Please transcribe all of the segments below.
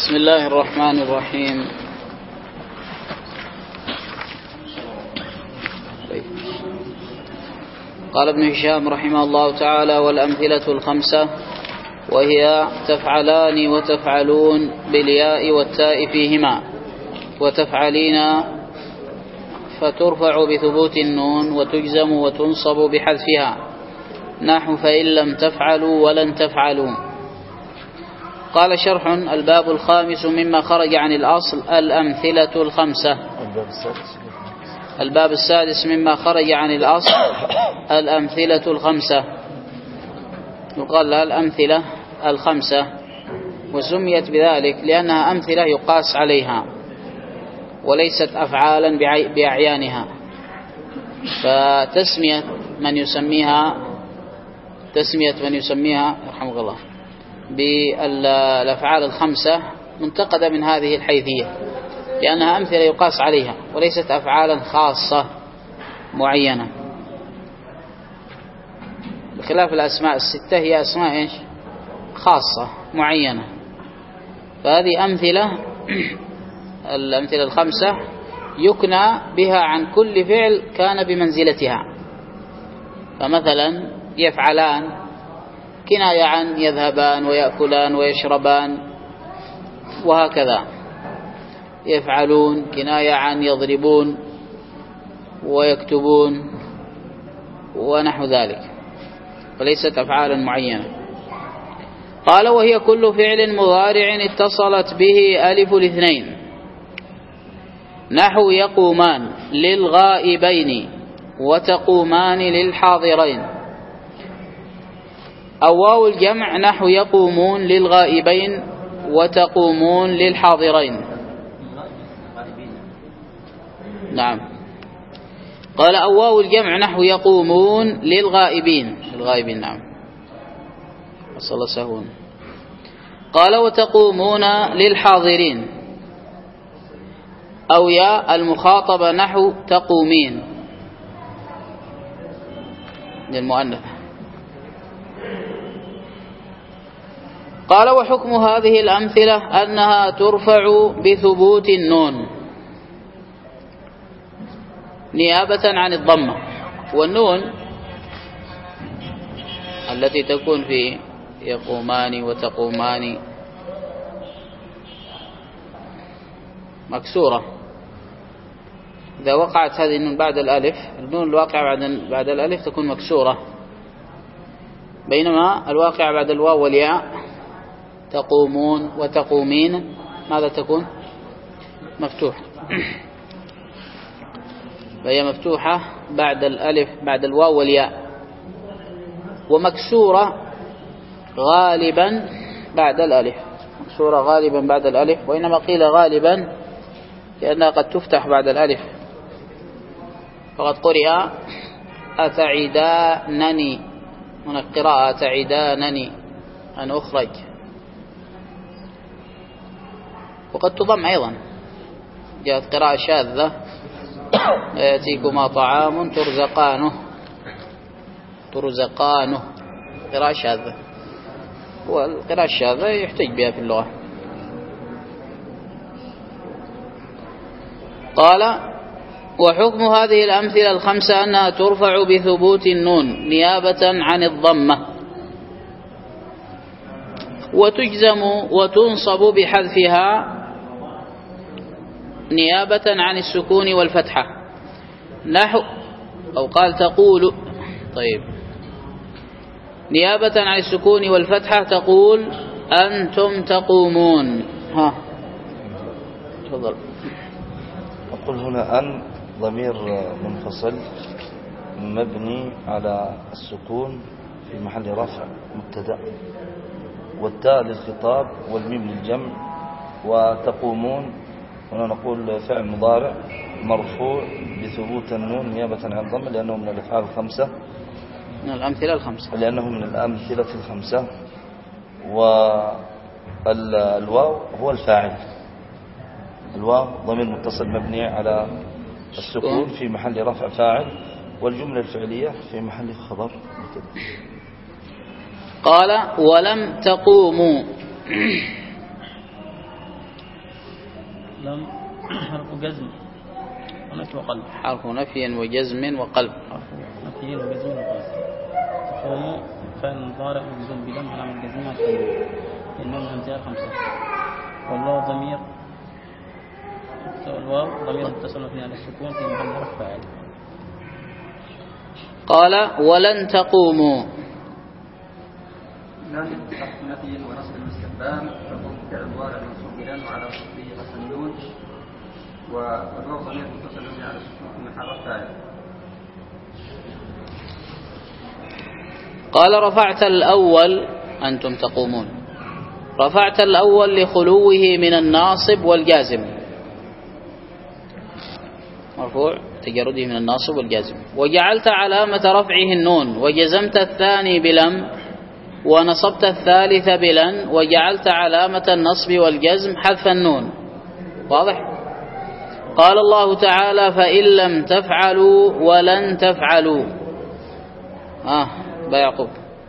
بسم الله الرحمن الرحيم. قال ابن هشام رحمه الله تعالى: والأمثلة الخمسة وهي تفعلان وتفعلون بالياء والتاء فيهما، وتفعلين فترفع بثبوت النون، وتجزم وتنصب بحذفها، نحو فإن لم تفعلوا ولن تفعلوا. قال شرح: الباب الخامس مما خرج عن الأصل الأمثلة الخمسة. الباب السادس مما خرج عن الأصل الأمثلة الخمسة، يقال لها الأمثلة الخمسة، وسميت بذلك لأنها أمثلة يقاس عليها وليست أفعالا بأعيانها، فتسمية من يسميها رحمه الله بالأفعال الخمسة منتقدة من هذه الحيثية، لأنها أمثلة يقاس عليها وليست أفعالا خاصة معينة، بخلاف الأسماء الستة هي أسماء إيش؟ خاصة معينة. فهذه الأمثلة الخمسة يكنى بها عن كل فعل كان بمنزلتها. فمثلا يفعلان كناية عن يذهبان ويأكلان ويشربان، وهكذا. يفعلون كناية عن يضربون ويكتبون ونحو ذلك، وليست أفعالا معينة. قال: وهي كل فعل مضارع اتصلت به ألف الاثنين، نحو يقومان للغائبين وتقومان للحاضرين، أو واو الجمع نحو يقومون للغائبين وتقومون للحاضرين. نعم. قال: أو واو الجمع نحو يقومون للغائبين نعم، وصل سهون. قال: وتقومون للحاضرين، أو يا المخاطبة نحو تقومين للمؤنث. قال: وحكم هذه الأمثلة أنها ترفع بثبوت النون نيابة عن الضمة، والنون التي تكون في يقومان وتقومان مكسورة. إذا وقعت هذه النون بعد الألف، النون الواقعة بعد الألف تكون مكسورة، بينما الواقعة بعد الواو والياء تقومون وتقومين ماذا تكون؟ مفتوحة. فهي مفتوحة بعد الألف بعد الواو والياء، ومكسورة غالبا بعد الألف، مكسورة غالبا بعد الألف، وإنما قيل غالبا لأنها قد تفتح بعد الألف، فقد قرئ أتعدانني، من القراءة أتعدانني أن أخرج، وقد تضم أيضا، جاءت قراءة شاذة: يأتيكما طعام ترزقانه، قراءة شاذة، والقراءة الشاذة يحتج بها في اللغة. قال: وحكم هذه الأمثلة الخمسة أنها ترفع بثبوت النون نيابة عن الضمة، وتجزم وتنصب بحذفها نيابة عن السكون والفتحة، نحو أو قال تقول، طيب، نيابة عن السكون والفتحة تقول أنتم تقومون. تفضل. أقول هنا أن ضمير منفصل مبني على السكون في محل رفع مبتدأ، والتاء للخطاب والميم للجمع، وتقومون هنا نقول فعل مضارع مرفوع بثبوت النون نيابة عن الضمة، لأنه من الأفعال الخمسة، من الأمثلة الخمسة، لأنه من الأمثلة الخمسة. والواو هو الفاعل، الواو ضمير متصل مبني على السكون في محل رفع فاعل، والجملة الفعلية في محل خبر. قال: ولم تقوموا لم حرف جزم ونفي وقلب. حرف نفي وجزم وقلب. حرف نفي وجزم وقلب. تقوم فعل مضارع مجزوم بلم علامة جزمها النون الانتهاء 5. والواو ضمير متصل مبني على السكون في محل رفع فاعل. قال ولن تقوموا. لن حرف نفي ونصب الاستخدام تقوم فعل مضارع منصوب بلن وعلى نصبه حرف النون والواو ضمير متصل مبني على السكون في محل رفع فاعل. قال رفعت الأول أنتم تقومون. رفعت الأول لخلوه من الناصب والجازم، مرفوع تجرده من الناصب والجازم. وجعلت علامة رفعه النون وجزمت الثاني بلم ونصبت الثالث بلن وجعلت علامة النصب والجزم حذف النون. واضح؟ قال الله تعالى فإن لم تفعلوا ولن تفعلوا. يعقوب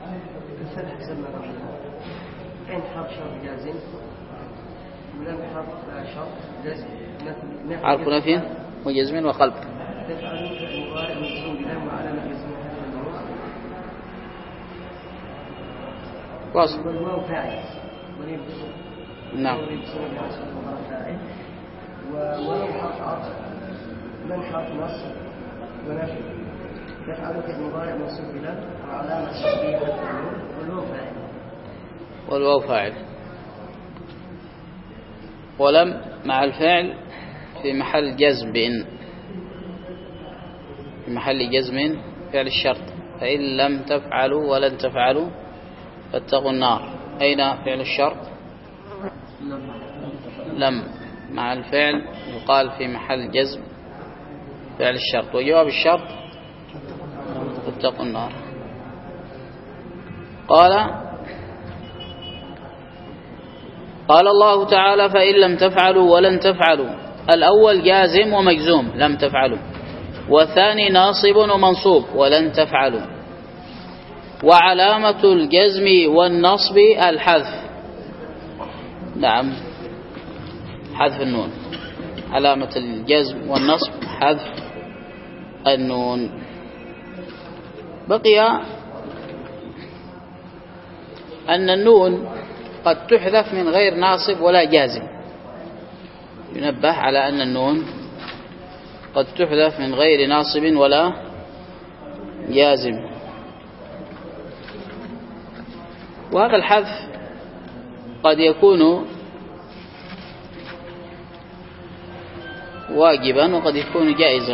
حرف نفي وجزم وقلب. واصل. نعم. ولو حرف عطف من حرف نصب ونفي يفعل في المضارع منصوب بلم وعلامة نصبه حذف النون والواو فاعل. ولم مع الفعل في محل جزم بإن، في محل جزم فعل الشرط. فإن لم تفعلوا ولن تفعلوا فاتقوا النار. أين فعل الشرط؟ لم مع الفعل يقال في محل جزم فعل الشرط. وجواب الشرط فاتقوا النار. قال الله تعالى فإن لم تفعلوا ولن تفعلوا. الأول جازم ومجزوم لم تفعلوا، والثاني ناصب ومنصوب ولن تفعلوا. وعلامة الجزم والنصب الحذف. نعم حذف النون. علامة الجزم والنصب حذف النون. بقي أن النون قد تحذف من غير ناصب ولا جازم. ينبه على أن النون قد تحذف من غير ناصب ولا جازم. وهذا الحذف قد يكون واجبا وقد يكون جائزا.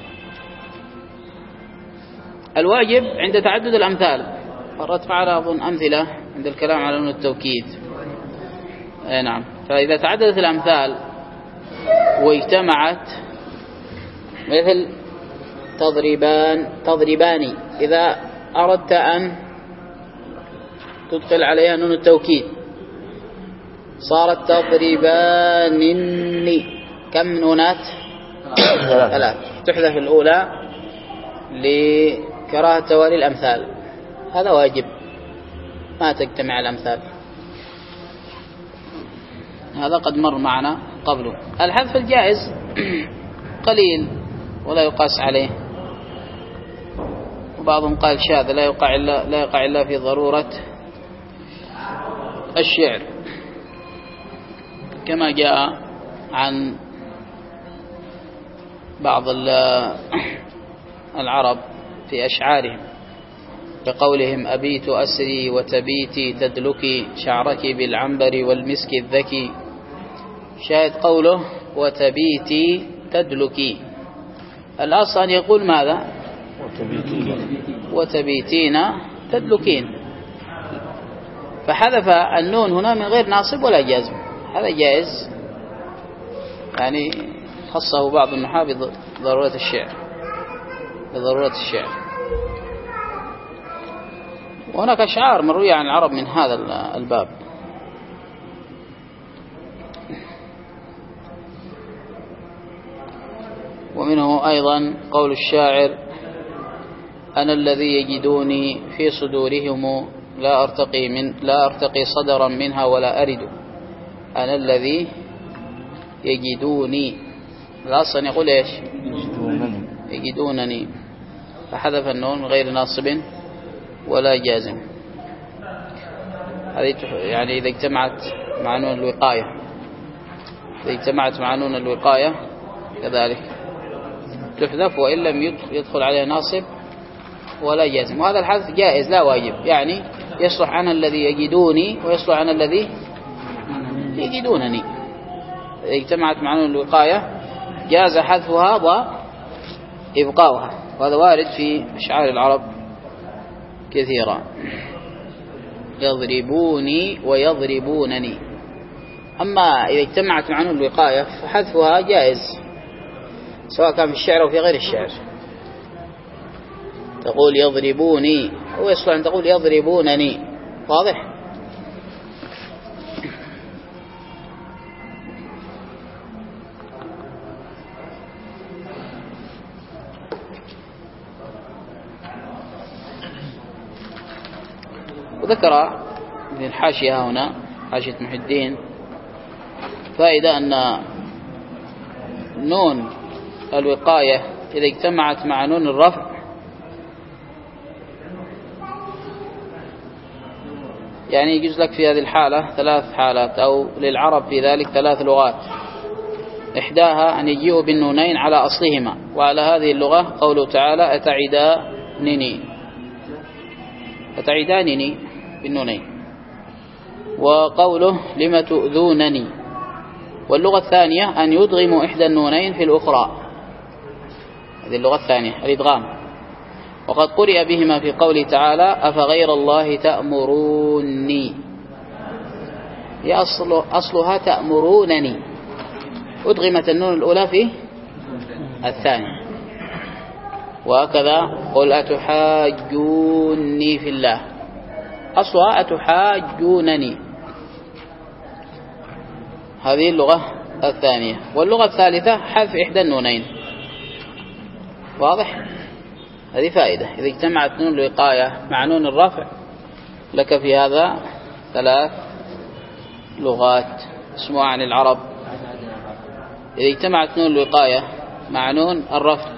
الواجب عند تعدد الأمثال، مرت معنا أظن أمثلة عند الكلام على نون التوكيد. نعم. فإذا تعددت الأمثال واجتمعت مثل تضربان، إذا أردت أن تدخل عليها نون التوكيد صارت تضربانني. كم نونات؟ 3. تحذف الأولى لكراهة توالي الأمثال. هذا واجب، ما تجتمع الأمثال. هذا قد مر معنا قبله. الحذف الجائز قليل ولا يقاس عليه، وبعضهم قال شاذ لا يقع إلا في ضرورة الشعر، كما جاء عن بعض العرب في أشعارهم بقولهم أبيت أسري وتبيتي تدلكي شعرك بالعنبر والمسك الذكي. شاهد قوله وتبيتي تدلكي، الأصل أن يقول ماذا؟ وتبيتين تدلكين، فحذف النون هنا من غير ناصب ولا جازم. هذا جائز، يعني خصه بعض النحاة بضرورة الشعر. وهناك أشعار مروية عن العرب من هذا الباب. ومنه أيضا قول الشاعر أنا الذي يجدوني في صدورهم لا أرتقي صدرا منها ولا أرد. أنا الذي يجدوني، الأصل أن يقول إيش؟ يجدونني، فحذف النون من غير ناصب ولا جازم. هذه يعني إذا اجتمعت مع نون الوقاية، إذا اجتمعت مع نون الوقاية كذلك تحذف، وإن لم يدخل عليه ناصب ولا جازم. وهذا الحذف جائز لا واجب، يعني يصلح عن الذي يجدوني ويصلح عن الذي يجدونني. إذا اجتمعت مع نون الوقاية جاز حذفها وإبقاؤها، وهذا وارد في أشعار العرب كثيرا. يضربوني ويضربونني. أما إذا اجتمعت مع نون الوقاية فحذفها جائز، سواء كان في الشعر أو في غير الشعر. تقول يضربوني، ويصلح أن تقول يضربونني. واضح؟ وذكر في الحاشية هنا، حاشية محي الدين، فائدة أن نون الوقاية إذا اجتمعت مع نون الرفع يعني يجوز لك في هذه الحالة 3 حالات، أو للعرب في ذلك 3 لغات. إحداها أن يجيئوا بالنونين على أصلهما، وعلى هذه اللغة قوله تعالى أتعدانني بالنونين، وقوله لم تؤذونني. واللغة الثانية أن يدغموا إحدى النونين في الأخرى، هذه اللغة الثانية الإدغام، وقد قرئ بهما في قوله تعالى أفغير الله تأمروني، هي أصلها تأمرونني، أدغمت النون الأولى في الثانية. وهكذا قل أتحاجوني في الله، أصلها أتحاجونني. هذه اللغة الثانية. واللغة الثالثة حذف إحدى النونين. واضح؟ هذه فائدة. إذا اجتمعت نون الوقاية مع نون الرفع لك في هذا 3 لغات اسمها عن العرب. إذا اجتمعت نون الوقاية مع نون الرفع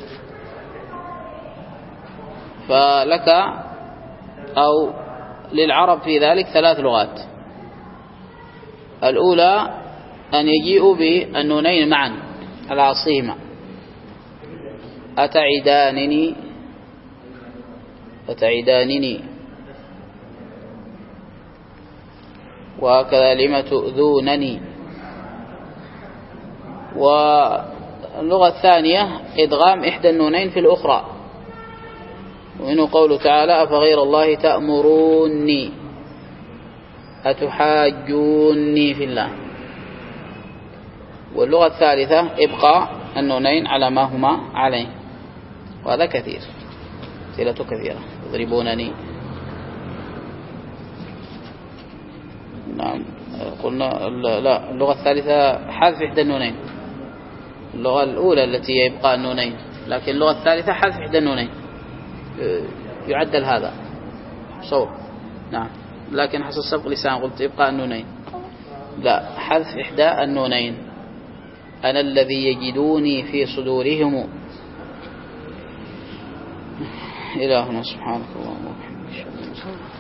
فلك أو للعرب في ذلك 3 لغات. الأولى أن يجيئوا بالنونين معا على أصلهما، أتعدانني، وهكذا لم تؤذونني. واللغة الثانية إدغام إحدى النونين في الأخرى، ومنه قوله تعالى أفغير الله تأمروني أتحاجوني في الله. واللغة الثالثة إبقاء النونين على ما هما عليه، وهذا كثير، أمثلته كثيرة. يضربونني، نعم قلنا لا، اللغة الثالثة حذف إحدى النونين. اللغة الأولى التي هي إبقاء النونين، لكن اللغة الثالثة حذف إحدى النونين، يعدل هذا صوب. نعم، لكن حسب سبق لسان قلت إبقاء النونين، لا، حذف إحدى النونين. أنا الذي يجدوني في صدورهم. إلهنا سبحانك اللهم وبحمدك.